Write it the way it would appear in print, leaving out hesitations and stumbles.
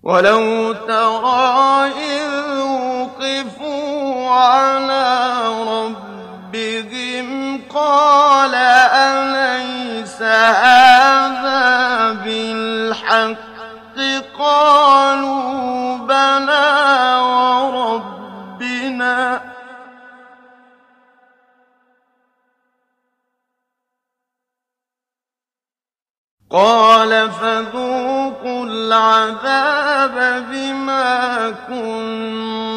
وَلَوْ تَرَىٰ إِذْ وُقِفُوا عَلَىٰ رَبِّهِمْ قَالَ أَلَيْسَ هَٰذَا بِالْحَقِّ ۖ قَالُوا بَلَىٰ وَرَبِّنَا ۚ قَالَ فَذُوقُوا الْعَذَابَ بِمَا كُنتُمْ